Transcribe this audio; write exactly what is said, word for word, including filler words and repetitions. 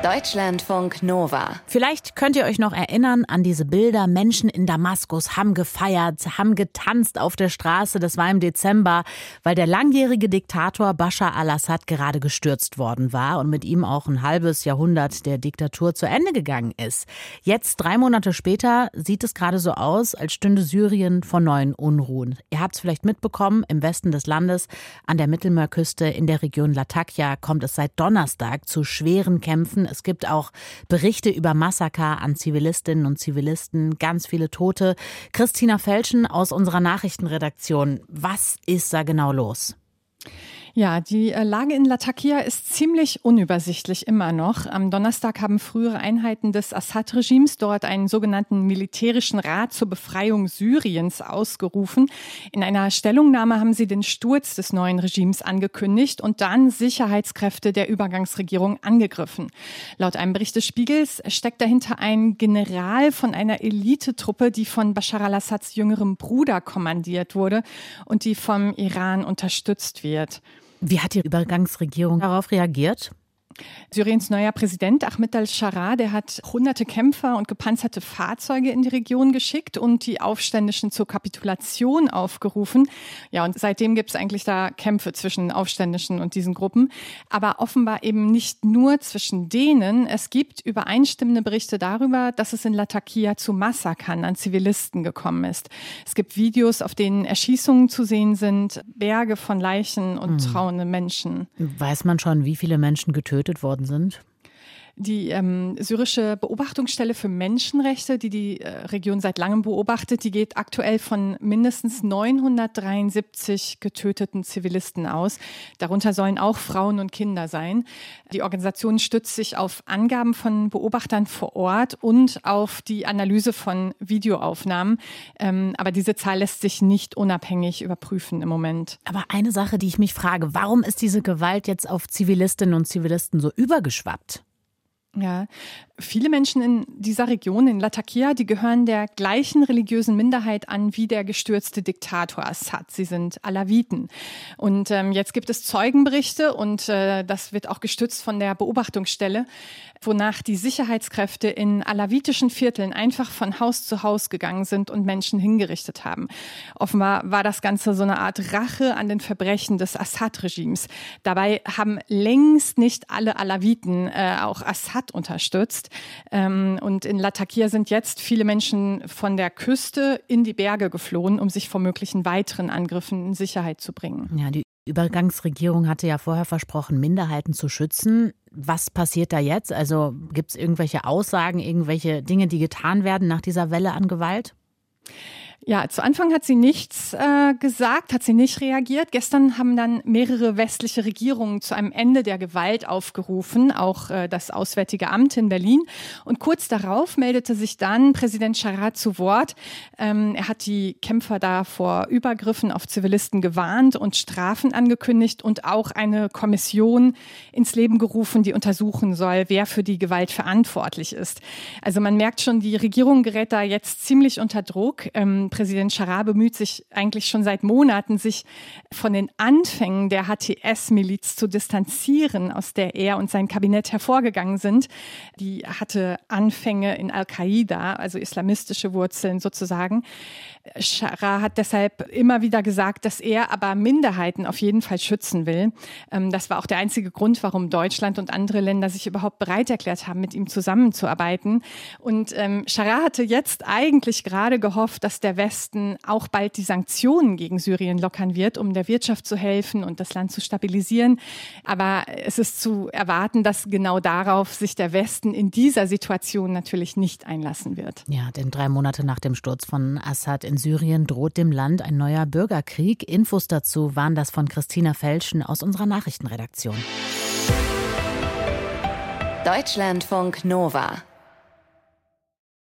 Deutschlandfunk Nova. Vielleicht könnt ihr euch noch erinnern an diese Bilder. Menschen in Damaskus haben gefeiert, haben getanzt auf der Straße. Das war im Dezember, weil der langjährige Diktator Bashar al-Assad gerade gestürzt worden war und mit ihm auch ein halbes Jahrhundert der Diktatur zu Ende gegangen ist. Jetzt, drei Monate später, sieht es gerade so aus, als stünde Syrien vor neuen Unruhen. Ihr habt es vielleicht mitbekommen, im Westen des Landes, an der Mittelmeerküste in der Region Latakia, kommt es seit Donnerstag zu schweren Kämpfen. Es gibt auch Berichte über Massaker an Zivilistinnen und Zivilisten, ganz viele Tote. Christina Felschen aus unserer Nachrichtenredaktion. Was ist da genau los? Ja, die Lage in Latakia ist ziemlich unübersichtlich immer noch. Am Donnerstag haben frühere Einheiten des Assad-Regimes dort einen sogenannten militärischen Rat zur Befreiung Syriens ausgerufen. In einer Stellungnahme haben sie den Sturz des neuen Regimes angekündigt und dann Sicherheitskräfte der Übergangsregierung angegriffen. Laut einem Bericht des Spiegels steckt dahinter ein General von einer Elitetruppe, die von Bashar al-Assads jüngerem Bruder kommandiert wurde und die vom Iran unterstützt wird. Wie hat die Übergangsregierung darauf reagiert? Syriens neuer Präsident Ahmed al-Sharaa, der hat hunderte Kämpfer und gepanzerte Fahrzeuge in die Region geschickt und die Aufständischen zur Kapitulation aufgerufen. Ja, und seitdem gibt es eigentlich da Kämpfe zwischen Aufständischen und diesen Gruppen. Aber offenbar eben nicht nur zwischen denen. Es gibt übereinstimmende Berichte darüber, dass es in Latakia zu Massakern an Zivilisten gekommen ist. Es gibt Videos, auf denen Erschießungen zu sehen sind, Berge von Leichen und hm. trauernde Menschen. Weiß man schon, wie viele Menschen getötet worden sind? Die ähm, syrische Beobachtungsstelle für Menschenrechte, die die äh, Region seit langem beobachtet, die geht aktuell von mindestens neunhundertdreiundsiebzig getöteten Zivilisten aus. Darunter sollen auch Frauen und Kinder sein. Die Organisation stützt sich auf Angaben von Beobachtern vor Ort und auf die Analyse von Videoaufnahmen. Ähm, aber diese Zahl lässt sich nicht unabhängig überprüfen im Moment. Aber eine Sache, die ich mich frage, warum ist diese Gewalt jetzt auf Zivilistinnen und Zivilisten so übergeschwappt? Ja, viele Menschen in dieser Region, in Latakia, die gehören der gleichen religiösen Minderheit an wie der gestürzte Diktator Assad. Sie sind Alawiten. Und ähm, jetzt gibt es Zeugenberichte und äh, das wird auch gestützt von der Beobachtungsstelle, wonach die Sicherheitskräfte in alawitischen Vierteln einfach von Haus zu Haus gegangen sind und Menschen hingerichtet haben. Offenbar war das Ganze so eine Art Rache an den Verbrechen des Assad-Regimes. Dabei haben längst nicht alle Alawiten äh, auch Assad unterstützt. Ähm, und in Latakia sind jetzt viele Menschen von der Küste in die Berge geflohen, um sich vor möglichen weiteren Angriffen in Sicherheit zu bringen. Ja, die Übergangsregierung hatte ja vorher versprochen, Minderheiten zu schützen. Was passiert da jetzt? Also gibt es irgendwelche Aussagen, irgendwelche Dinge, die getan werden nach dieser Welle an Gewalt? Ja, zu Anfang hat sie nichts äh, gesagt, hat sie nicht reagiert. Gestern haben dann mehrere westliche Regierungen zu einem Ende der Gewalt aufgerufen, auch äh, das Auswärtige Amt in Berlin. Und kurz darauf meldete sich dann Präsident Sharaa zu Wort. Ähm, er hat die Kämpfer da vor Übergriffen auf Zivilisten gewarnt und Strafen angekündigt und auch eine Kommission ins Leben gerufen, die untersuchen soll, wer für die Gewalt verantwortlich ist. Also man merkt schon, die Regierung gerät da jetzt ziemlich unter Druck. Ähm, Präsident Sharaa bemüht sich eigentlich schon seit Monaten, sich von den Anfängen der H T S-Miliz zu distanzieren, aus der er und sein Kabinett hervorgegangen sind. Die hatte Anfänge in Al-Qaida, also islamistische Wurzeln sozusagen. Sharaa hat deshalb immer wieder gesagt, dass er aber Minderheiten auf jeden Fall schützen will. Das war auch der einzige Grund, warum Deutschland und andere Länder sich überhaupt bereit erklärt haben, mit ihm zusammenzuarbeiten. Und ähm, Sharaa hatte jetzt eigentlich gerade gehofft, dass der Westen auch bald die Sanktionen gegen Syrien lockern wird, um der Wirtschaft zu helfen und das Land zu stabilisieren. Aber es ist zu erwarten, dass genau darauf sich der Westen in dieser Situation natürlich nicht einlassen wird. Ja, denn drei Monate nach dem Sturz von Assad in Syrien droht dem Land ein neuer Bürgerkrieg. Infos dazu waren das von Christina Felschen aus unserer Nachrichtenredaktion. Deutschlandfunk Nova.